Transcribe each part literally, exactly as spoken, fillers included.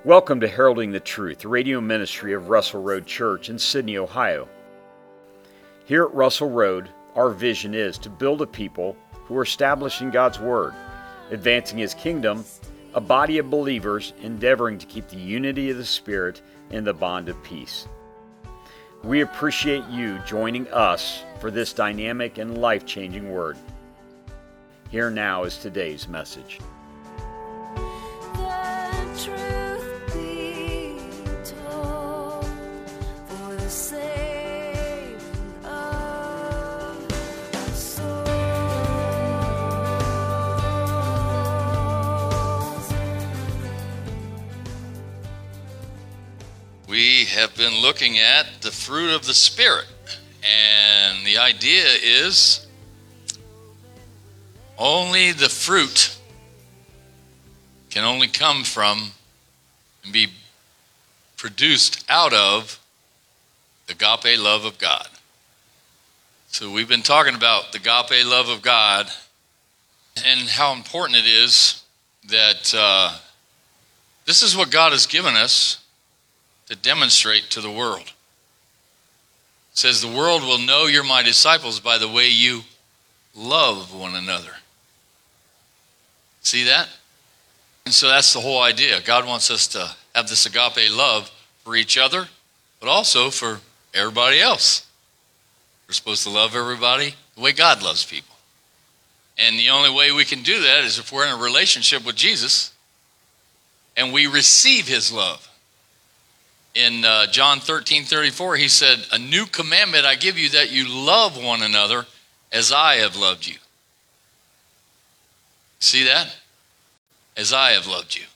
Welcome to Heralding the Truth, a radio ministry of Russell Road Church in Sydney, Ohio. Here at Russell Road, our vision is to build a people who are establishing God's Word, advancing His kingdom, a body of believers endeavoring to keep the unity of the Spirit in the bond of peace. We appreciate you joining us for this dynamic and life-changing Word. Here now is today's message. We have been looking at the fruit of the Spirit, and the idea is only the fruit can only come from and be produced out of the agape love of God. So we've been talking about the agape love of God and how important it is that uh, this is what God has given us to demonstrate to the world. It says, the world will know you're my disciples by the way you love one another. See that? And so that's the whole idea. God wants us to have this agape love for each other, but also for everybody else. We're supposed to love everybody the way God loves people. And the only way we can do that is if we're in a relationship with Jesus and we receive His love. In uh, John thirteen thirty-four, He said, a new commandment I give you, that you love one another as I have loved you. See that? As I have loved you.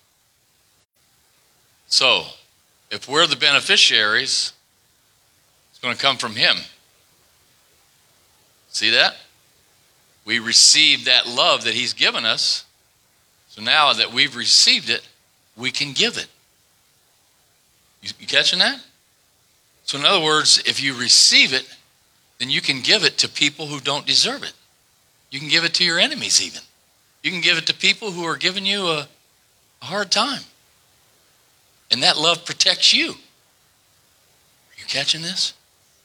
So, if we're the beneficiaries, it's going to come from Him. See that? We receive that love that He's given us. So now that we've received it, we can give it. You, you catching that? So in other words, if you receive it, then you can give it to people who don't deserve it. You can give it to your enemies even. You can give it to people who are giving you a, a hard time. And that love protects you. Are you catching this?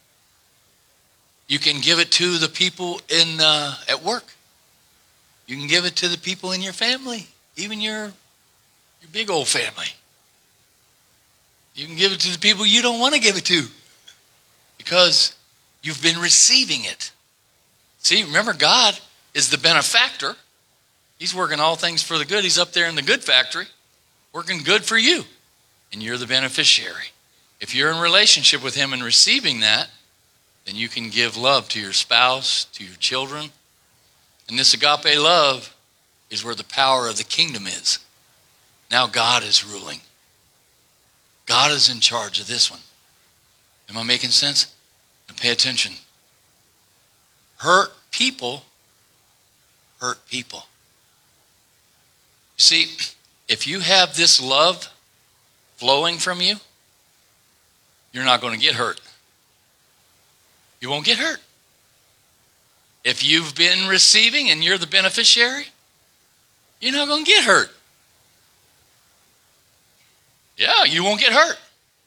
You can give it to the people in uh, at work. You can give it to the people in your family, even your, your big old family. You can give it to the people you don't want to give it to because you've been receiving it. See, remember, God is the benefactor. He's working all things for the good. He's up there in the good factory, working good for you, and you're the beneficiary. If you're in relationship with Him and receiving that, then you can give love to your spouse, to your children. And this agape love is where the power of the kingdom is. Now God is ruling. God is in charge of this one. Am I making sense? Now pay attention. Hurt people hurt people. You see, if you have this love flowing from you, you're not going to get hurt. You won't get hurt. If you've been receiving and you're the beneficiary, you're not going to get hurt. Yeah, you won't get hurt.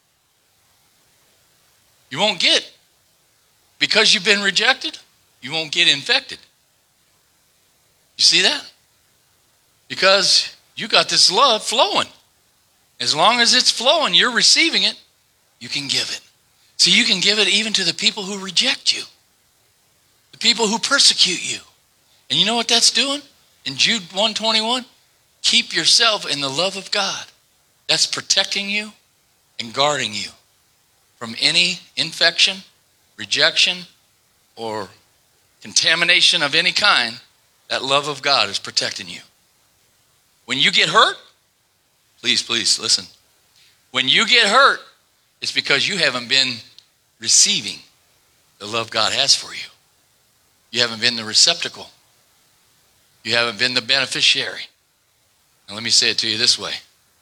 You won't get, because you've been rejected, you won't get infected. You see that? Because you got this love flowing. As long as it's flowing, you're receiving it, you can give it. So you can give it even to the people who reject you, the people who persecute you. And you know what that's doing? In Jude one twenty-one, keep yourself in the love of God. That's protecting you and guarding you from any infection, rejection, or contamination of any kind. That love of God is protecting you. When you get hurt, please, please listen. When you get hurt, it's because you haven't been receiving the love God has for you. You haven't been the receptacle. You haven't been the beneficiary. Now let me say it to you this way.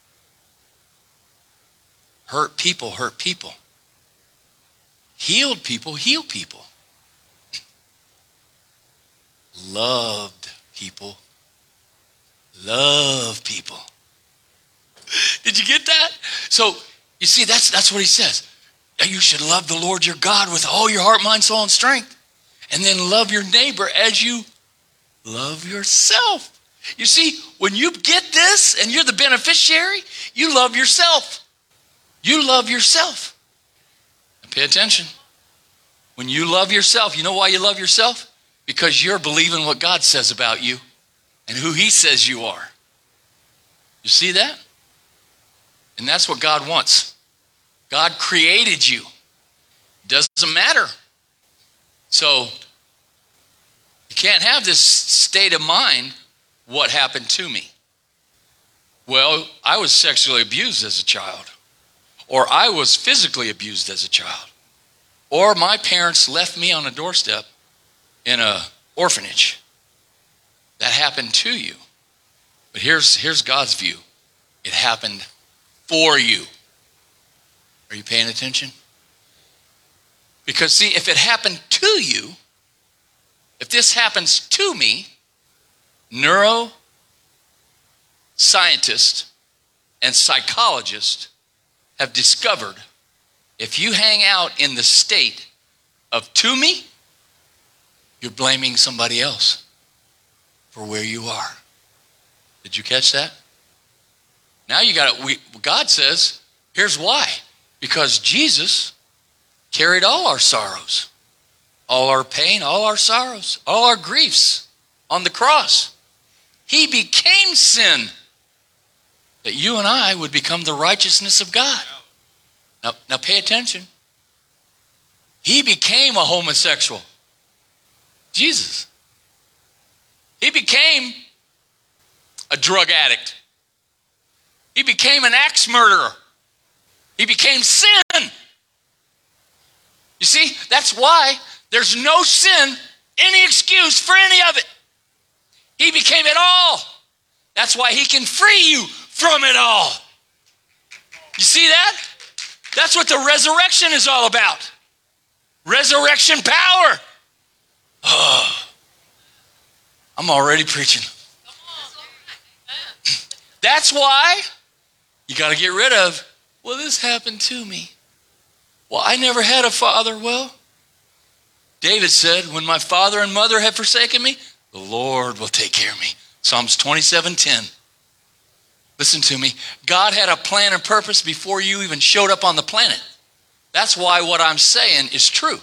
Hurt people hurt people. Healed people heal people. Loved people love people. Did you get that? So you see, that's that's what he says. You should love the Lord your God with all your heart, mind, soul, and strength. And then love your neighbor as you love yourself. You see, when you get this and you're the beneficiary, you love yourself. You love yourself. And pay attention. When you love yourself, you know why you love yourself? Because you're believing what God says about you and who he says you are. You see that? And that's what God wants. God created you. Doesn't matter. So you can't have this state of mind, what happened to me? Well, I was sexually abused as a child. Or I was physically abused as a child. Or my parents left me on a doorstep in an orphanage. That happened to you. But here's, here's God's view. It happened for you. Are you paying attention? Because see, if it happened to you, if this happens to me, neuroscientists and psychologists have discovered if you hang out in the state of to me, you're blaming somebody else for where you are. Did you catch that? Now you got it. We, God says, here's why. Because Jesus carried all our sorrows, all our pain, all our sorrows, all our griefs on the cross. He became sin that you and I would become the righteousness of God. Now, now pay attention. He became a homosexual. Jesus. He became a drug addict. He became an axe murderer. He became sin. You see, that's why there's no sin, any excuse for any of it. He became it all. That's why he can free you from it all. You see that? That's what the resurrection is all about. Resurrection power. Oh, I'm already preaching. That's why you got to get rid of, well, this happened to me. Well, I never had a father. Well, David said, when my father and mother have forsaken me, the Lord will take care of me. Psalms twenty-seven ten. Listen to me. God had a plan and purpose before you even showed up on the planet. That's why what I'm saying is true.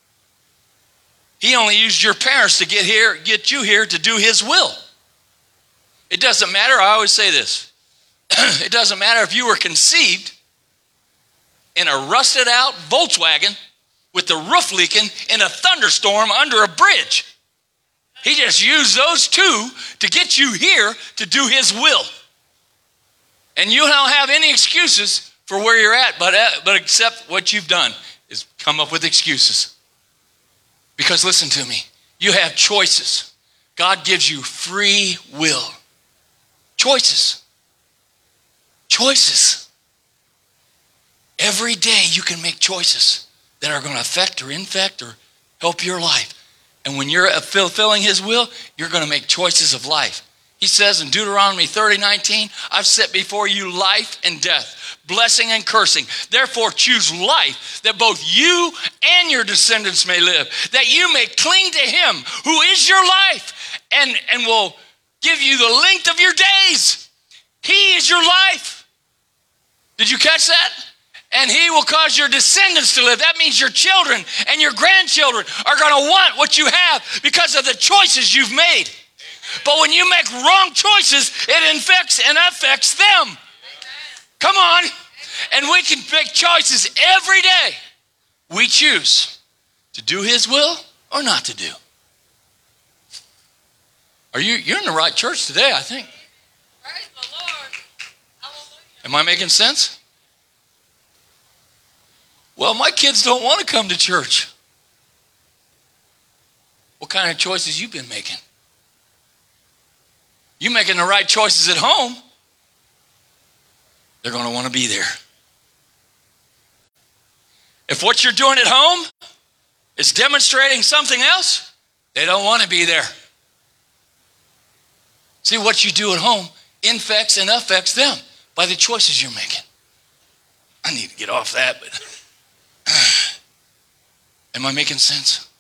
He only used your parents to get here, get you here to do his will. It doesn't matter. I always say this. It doesn't matter if you were conceived in a rusted out Volkswagen with the roof leaking in a thunderstorm under a bridge. He just used those two to get you here to do his will. And you don't have any excuses for where you're at, but, uh, but except what you've done is come up with excuses. Because listen to me, you have choices. God gives you free will. Choices. Choices. Every day you can make choices that are going to affect or infect or help your life. And when you're fulfilling his will, you're going to make choices of life. He says in Deuteronomy thirty nineteen, I've set before you life and death, blessing and cursing. Therefore choose life that both you and your descendants may live, that you may cling to him who is your life and, and will give you the length of your days. He is your life. Did you catch that? And he will cause your descendants to live. That means your children and your grandchildren are going to want what you have because of the choices you've made. But when you make wrong choices, it infects and affects them. Come on. And we can make choices every day. We choose to do his will or not to do. Are you, you're in the right church today, I think. Praise the Lord. Hallelujah. Am I making sense? Well, my kids don't want to come to church. What kind of choices you been making? You making the right choices at home, they're going to want to be there. If what you're doing at home is demonstrating something else, they don't want to be there. See, what you do at home infects and affects them by the choices you're making. I need to get off that, but am I making sense?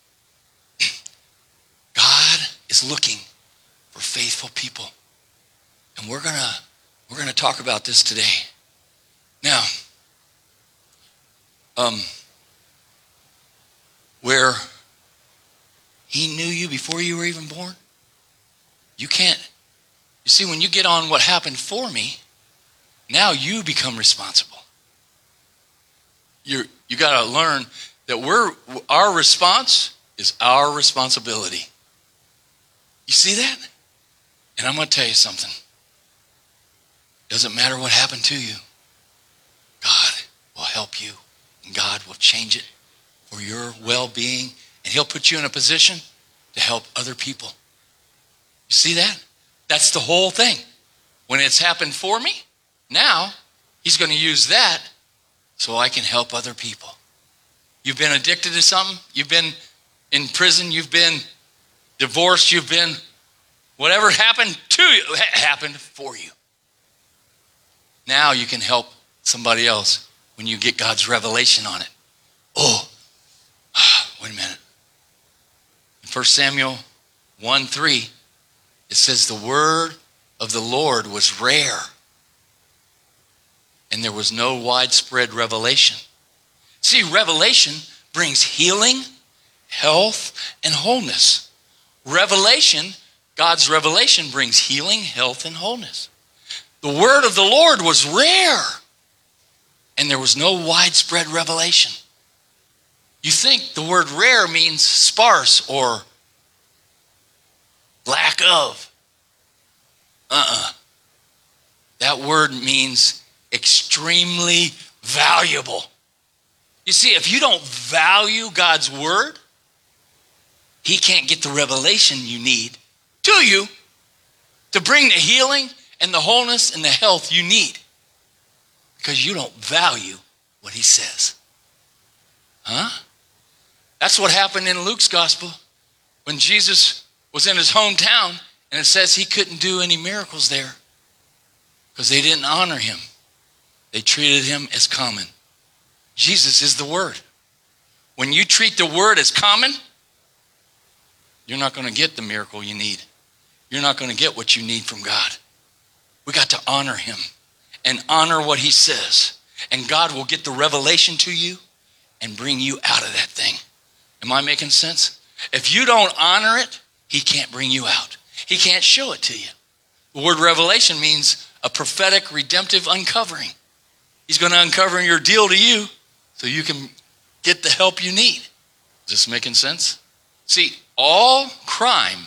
God is looking for faithful people. And we're gonna we're gonna talk about this today. Now, um, where he knew you before you were even born, you can't, you see, when you get on what happened for me, now you become responsible. You're, you got to learn that we're, our response is our responsibility. You see that? And I'm going to tell you something. Doesn't matter what happened to you. God will help you, and God will change it for your well-being, and he'll put you in a position to help other people. You see that? That's the whole thing. When it's happened for me, now he's going to use that so I can help other people. You've been addicted to something, you've been in prison, you've been divorced, you've been, whatever happened to you, happened for you. Now you can help somebody else when you get God's revelation on it. Oh, wait a minute. In First Samuel one three, it says the word of the Lord was rare, and there was no widespread revelation. See, revelation brings healing, health, and wholeness. Revelation, God's revelation brings healing, health, and wholeness. The word of the Lord was rare, and there was no widespread revelation. You think the word rare means sparse or lack of. Uh-uh. That word means extremely valuable. You see, if you don't value God's word, he can't get the revelation you need to you to bring the healing and the wholeness and the health you need, because you don't value what he says. Huh? That's what happened in Luke's gospel when Jesus was in his hometown, and it says he couldn't do any miracles there because they didn't honor him. They treated him as common. Jesus is the word. When you treat the word as common, you're not going to get the miracle you need. You're not going to get what you need from God. We got to honor him and honor what he says. And God will get the revelation to you and bring you out of that thing. Am I making sense? If you don't honor it, he can't bring you out. He can't show it to you. The word revelation means a prophetic, redemptive uncovering. He's going to uncover your deal to you so you can get the help you need. Is this making sense? See, all crime,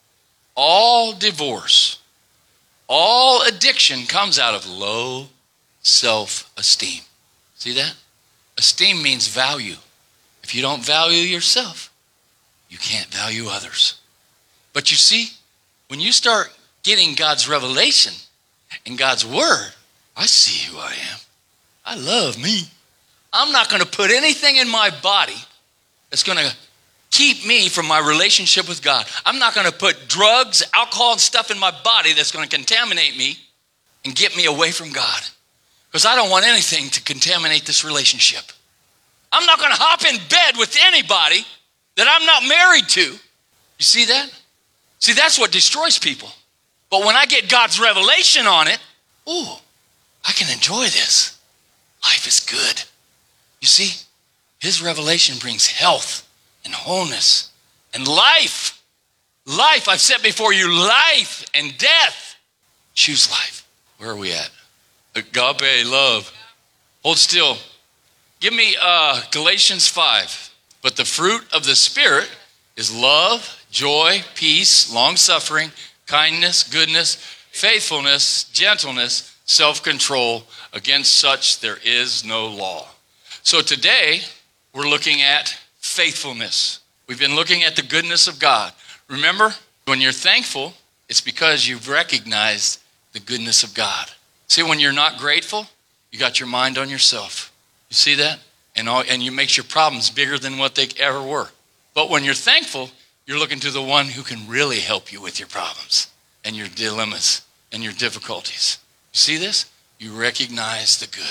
all divorce, all addiction comes out of low self-esteem. See that? Esteem means value. If you don't value yourself, you can't value others. But you see, when you start getting God's revelation and God's word, I see who I am. I love me. I'm not going to put anything in my body that's going to keep me from my relationship with God. I'm not going to put drugs, alcohol, and stuff in my body that's going to contaminate me and get me away from God, because I don't want anything to contaminate this relationship. I'm not going to hop in bed with anybody that I'm not married to. You see that? See, that's what destroys people. But when I get God's revelation on it, ooh, I can enjoy this. Life is good. You see, his revelation brings health and wholeness and life. Life, I've set before you life and death. Choose life. Where are we at? Agape love. Hold still. Give me uh, Galatians five. But the fruit of the Spirit is love, joy, peace, long-suffering, kindness, goodness, faithfulness, gentleness, self-control. Against such there is no law. So today, we're looking at faithfulness. We've been looking at the goodness of God. Remember, when you're thankful, it's because you've recognized the goodness of God. See, when you're not grateful, you got your mind on yourself. You see that? And, all, and you make your problems bigger than what they ever were. But when you're thankful, you're looking to the one who can really help you with your problems and your dilemmas and your difficulties. You see this? You recognize the good.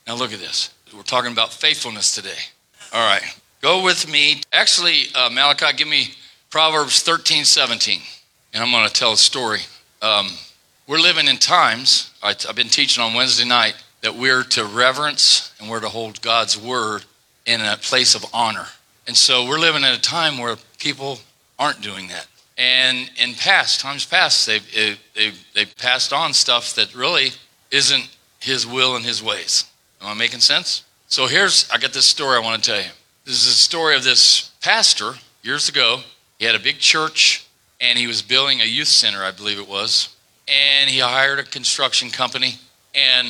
Now look at this. We're talking about faithfulness today. All right. Go with me. Actually, uh, Malachi, give me Proverbs thirteen seventeen. And I'm going to tell a story. Um, we're living in times, I, I've been teaching on Wednesday night, that we're to reverence and we're to hold God's word in a place of honor. And so we're living at a time where people aren't doing that. And in past, times past, they've, they've, they've passed on stuff that really isn't his will and his ways. Am I making sense? So here's, I got this story I want to tell you. This is a story of this pastor years ago. He had a big church and he was building a youth center, I believe it was. And he hired a construction company. And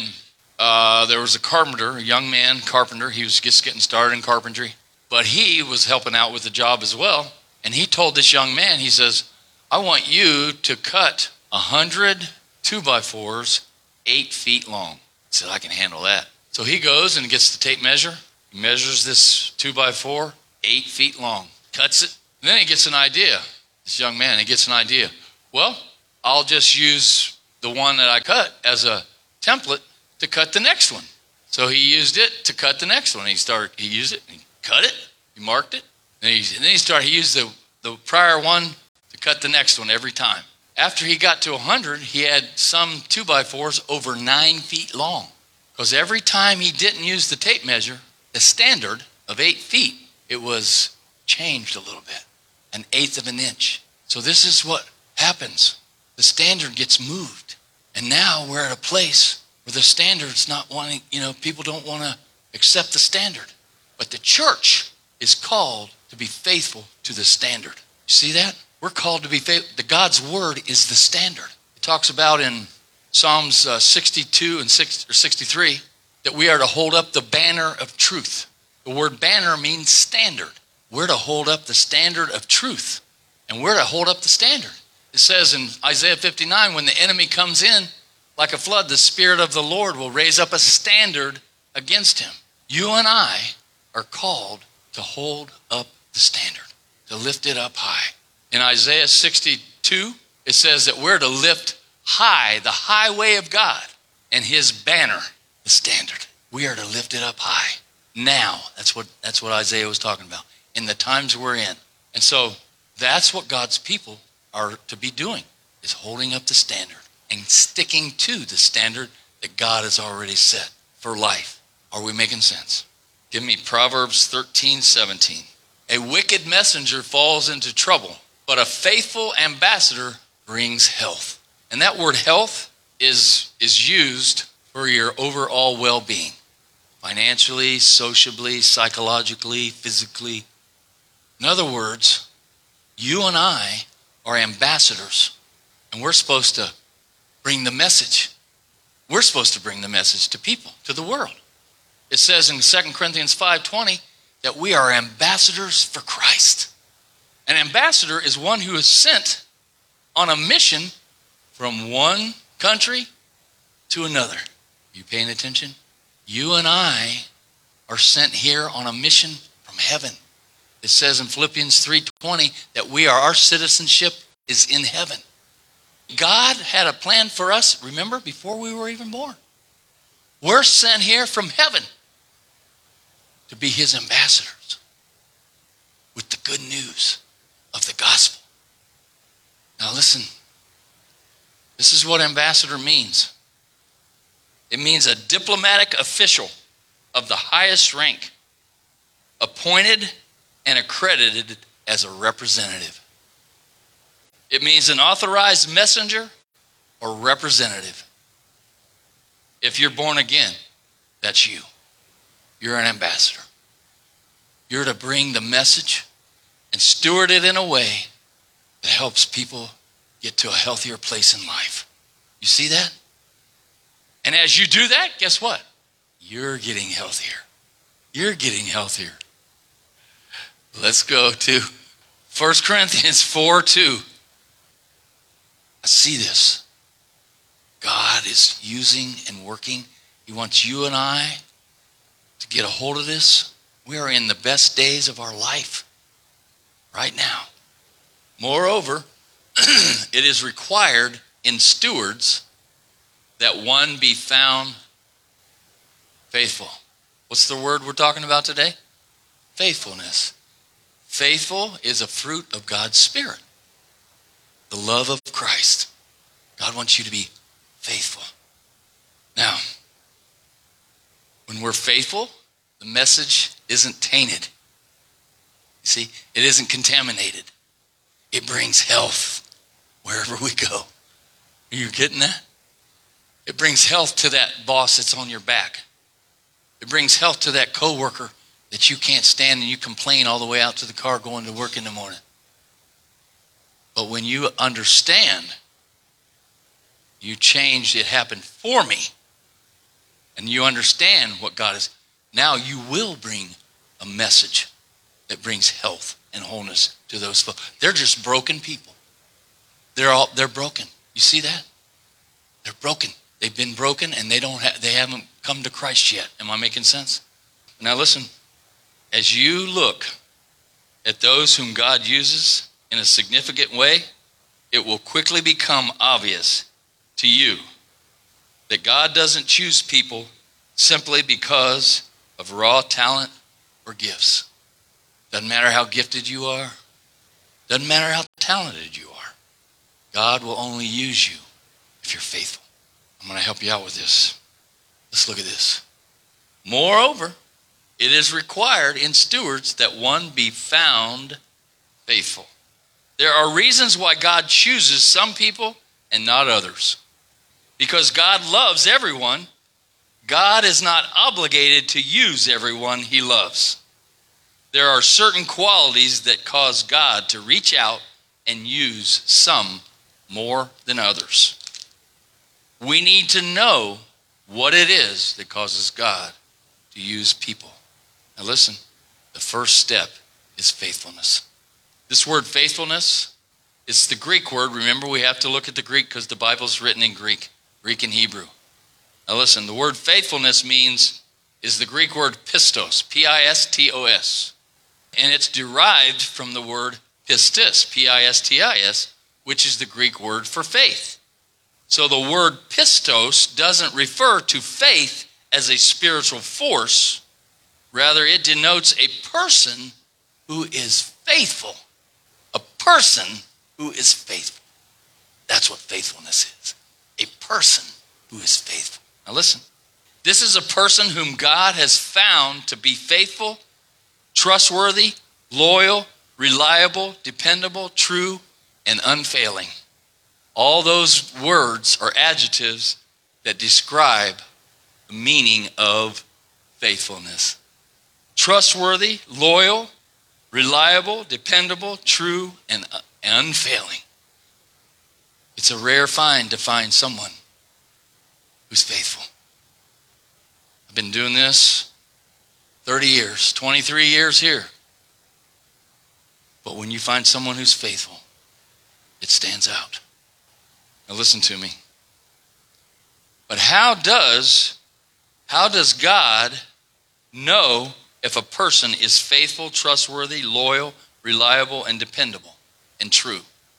uh, there was a carpenter, a young man carpenter. He was just getting started in carpentry. But he was helping out with the job as well. And he told this young man, he says, I want you to cut a hundred two by fours eight feet long. He said, I can handle that. So he goes and gets the tape measure. He measures this two by four, eight feet long, cuts it. And then he gets an idea. This young man, he gets an idea. Well, I'll just use the one that I cut as a template to cut the next one. So he used it to cut the next one. He started, he used it, he cut it, he marked it. And, he, and then he started, he used the, the prior one to cut the next one every time. After he got to one hundred, he had some two by fours over nine feet long. Because every time he didn't use the tape measure, the standard of eight feet, it was changed a little bit, an eighth of an inch. So this is what happens. The standard gets moved. And now we're at a place where the standard's not wanting, you know, people don't want to accept the standard. But the church is called to be faithful to the standard. You see that? We're called to be faithful. The God's word is the standard. It talks about in Psalms uh, sixty-two and six, or sixty-three that we are to hold up the banner of truth. The word banner means standard. We're to hold up the standard of truth. And we're to hold up the standard. It says in Isaiah fifty-nine, when the enemy comes in like a flood, the Spirit of the Lord will raise up a standard against him. You and I are called to hold up the standard, to lift it up high. In Isaiah sixty-two, it says that we're to lift high the highway of God and his banner, the standard. We are to lift it up high. Now, that's what that's what Isaiah was talking about, in the times we're in. And so that's what God's people are to be doing, is holding up the standard and sticking to the standard that God has already set for life. Are we making sense? Give me Proverbs thirteen seventeen. A wicked messenger falls into trouble, but a faithful ambassador brings health. And that word health is, is used for your overall well-being. Financially, sociably, psychologically, physically. In other words, you and I are ambassadors, and we're supposed to bring the message. We're supposed to bring the message to people, to the world. It says in Second Corinthians five twenty that we are ambassadors for Christ. An ambassador is one who is sent on a mission from one country to another. You paying attention? You and I are sent here on a mission from heaven. It says in Philippians three twenty that we are, our citizenship is in heaven. God had a plan for us, remember, before we were even born. We're sent here from heaven to be his ambassadors with the good news of the gospel. Now listen, this is what ambassador means. It means a diplomatic official of the highest rank, appointed and accredited as a representative. It means an authorized messenger or representative. If you're born again, that's you. You're an ambassador. You're to bring the message and steward it in a way that helps people get to a healthier place in life. You see that? And as you do that, guess what? You're getting healthier. You're getting healthier. Let's go to First Corinthians four two. I see this. God is using and working. He wants you and I to get a hold of this. We are in the best days of our life right now. Moreover, it is required in stewards that one be found Faithful. What's the word we're talking about today? Faithfulness. Faithful is a fruit of God's Spirit. The love of Christ. God wants you to be faithful. Now, when we're faithful, the message isn't tainted. You see, it isn't contaminated. It brings health wherever we go. Are you getting that? It brings health to that boss that's on your back. It brings health to that coworker that you can't stand and you complain all the way out to the car going to work in the morning. But when you understand, you changed, it happened for me, and you understand what God is, now you will bring a message that brings health and wholeness to those folks. They're just broken people. They're all they're broken. You see that? They're broken. They've been broken and they don't ha- they haven't come to Christ yet. Am I making sense? Now listen, as you look at those whom God uses in a significant way, it will quickly become obvious to you that God doesn't choose people simply because of raw talent or gifts. Doesn't matter how gifted you are. Doesn't matter how talented you are. God will only use you if you're faithful. I'm going to help you out with this. Let's look at this. Moreover, it is required in stewards that one be found faithful. There are reasons why God chooses some people and not others. Because God loves everyone, God is not obligated to use everyone he loves. There are certain qualities that cause God to reach out and use some more than others. We need to know what it is that causes God to use people. Now listen, the first step is faithfulness. This word faithfulness is the Greek word. Remember, we have to look at the Greek because the Bible's written in Greek, Greek and Hebrew. Now listen, the word faithfulness means, is the Greek word pistos, P I S T O S. And it's derived from the word pistis, P I S T I S, which is the Greek word for faith. So the word pistos doesn't refer to faith as a spiritual force. Rather, it denotes a person who is faithful. A person who is faithful. That's what faithfulness is. A person who is faithful. Now listen, this is a person whom God has found to be faithful, trustworthy, loyal, reliable, dependable, true, and unfailing. All those words are adjectives that describe the meaning of faithfulness. Trustworthy, loyal, reliable, dependable, true, and unfailing. It's a rare find to find someone who's faithful. I've been doing this thirty years, twenty-three years here. But when you find someone who's faithful, it stands out. Now listen to me. But how does, how does God know if a person is faithful, trustworthy, loyal, reliable, and dependable, and true?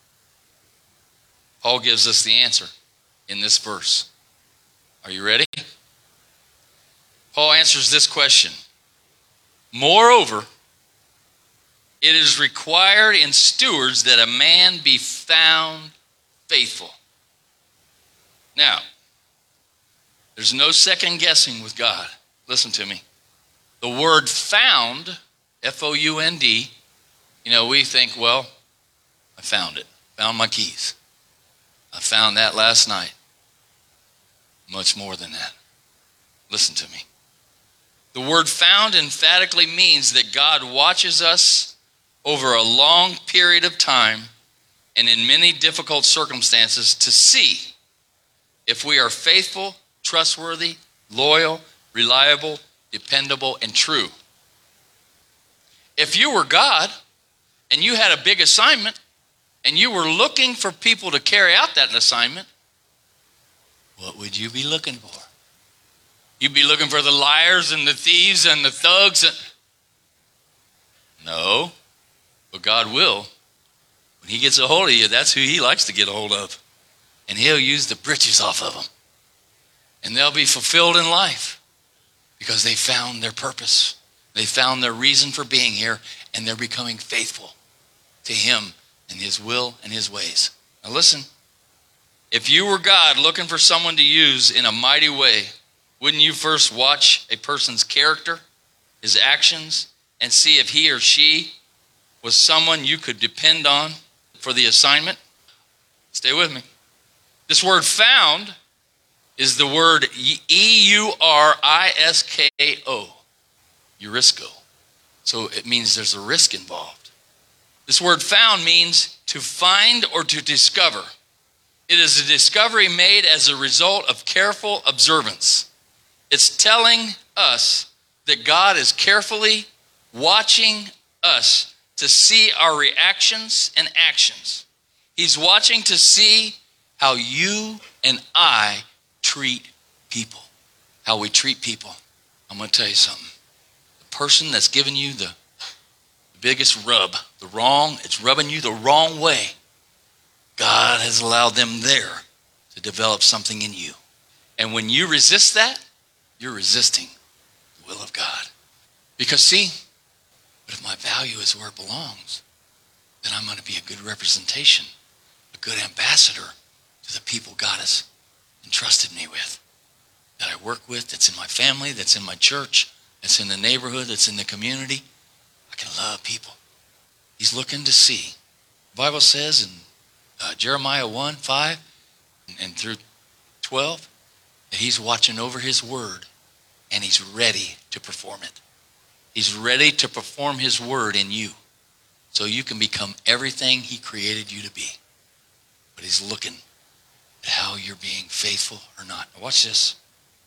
Paul gives us the answer in this verse. Are you ready? Paul answers this question. Moreover, it is required in stewards that a man be found faithful. Now, there's no second guessing with God. Listen to me. The word found, F O U N D, you know, we think, well, I found it. Found my keys. I found that last night. Much more than that. Listen to me. The word found emphatically means that God watches us over a long period of time and in many difficult circumstances to see if we are faithful, trustworthy, loyal, reliable, dependable, and true. If you were God and you had a big assignment and you were looking for people to carry out that assignment, what would you be looking for? You'd be looking for the liars and the thieves and the thugs. And... No, but God will. When he gets a hold of you, that's who he likes to get a hold of. And he'll use the britches off of them. And they'll be fulfilled in life. because they found their purpose. They found their reason for being here, and they're becoming faithful to him and his will and his ways. Now listen, if you were God looking for someone to use in a mighty way, wouldn't you first watch a person's character, his actions, and see if he or she was someone you could depend on for the assignment? Stay with me. This word found is the word E U R I S K O, Eurisco. So it means there's a risk involved. This word found means to find or to discover. It is a discovery made as a result of careful observance. It's telling us that God is carefully watching us to see our reactions and actions. He's watching to see how you and I treat people, how we treat people. I'm going to tell you something. The person that's giving you the, the biggest rub, the wrong, it's rubbing you the wrong way. God has allowed them there to develop something in you. And when you resist that, you're resisting the will of God. Because see, but if my value is where it belongs, then I'm going to be a good representation, a good ambassador to the people God has entrusted me with, that I work with, that's in my family, that's in my church, that's in the neighborhood, that's in the community. I can love people. He's looking to see. The Bible says in uh, Jeremiah one, five, and, and through twelve, that he's watching over his word and he's ready to perform it. He's ready to perform his word in you so you can become everything he created you to be. But he's looking at how you're being faithful or not. Now watch this.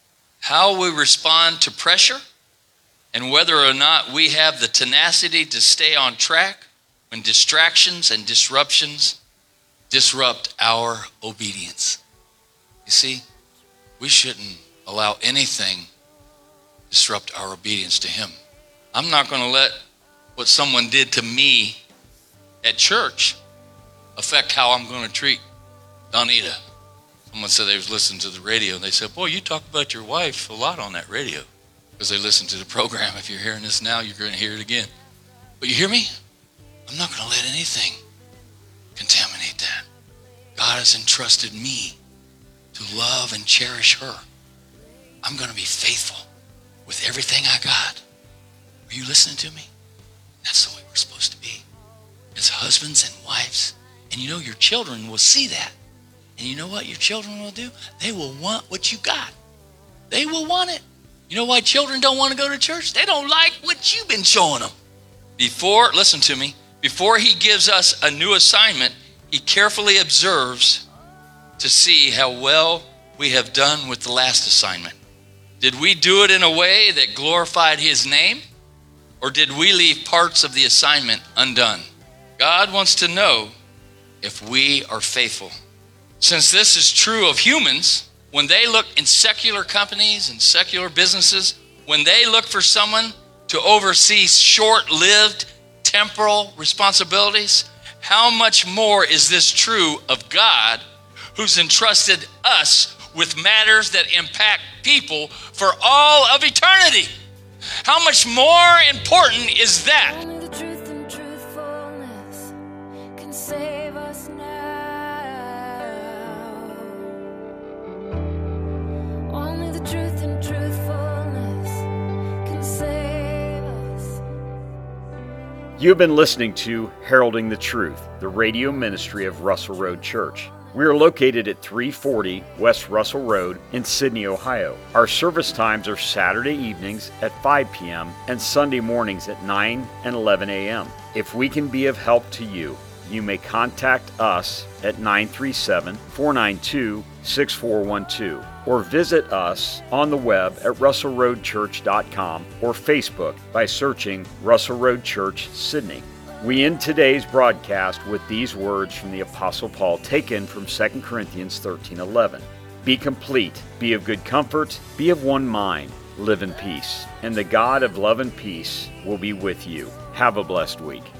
How we respond to pressure and whether or not we have the tenacity to stay on track when distractions and disruptions disrupt our obedience. You see, we shouldn't allow anything disrupt our obedience to him. I'm not going to let what someone did to me at church affect how I'm going to treat Donita. Someone said they was listening to the radio and they said, boy, you talk about your wife a lot on that radio. Because they listen to the program. If you're hearing this now, you're going to hear it again. But you hear me? I'm not going to let anything contaminate that. God has entrusted me to love and cherish her. I'm going to be faithful with everything I got. Are you listening to me? That's the way we're supposed to be as husbands and wives. And you know, your children will see that. And you know what your children will do? They will want what you got. They will want it. You know why children don't want to go to church? They don't like what you've been showing them. Before, listen to me, before he gives us a new assignment, he carefully observes to see how well we have done with the last assignment. Did we do it in a way that glorified his name? Or did we leave parts of the assignment undone? God wants to know if we are faithful. Since this is true of humans, when they look in secular companies and secular businesses, when they look for someone to oversee short-lived temporal responsibilities, how much more is this true of God, who's entrusted us with matters that impact people for all of eternity? How much more important is that? Only the truth and truthfulness can save us now. Only the truth and truthfulness can save us. You have been listening to Heralding the Truth, the radio ministry of Russell Road Church. We are located at three forty West Russell Road in Sydney, Ohio. Our service times are Saturday evenings at five p.m. and Sunday mornings at nine and eleven a.m. If we can be of help to you, you may contact us at nine three seven, four nine two, six four one two or visit us on the web at russell road church dot com or Facebook by searching Russell Road Church, Sydney. We end today's broadcast with these words from the Apostle Paul taken from Second Corinthians thirteen eleven. Be complete, be of good comfort, be of one mind, live in peace, and the God of love and peace will be with you. Have a blessed week.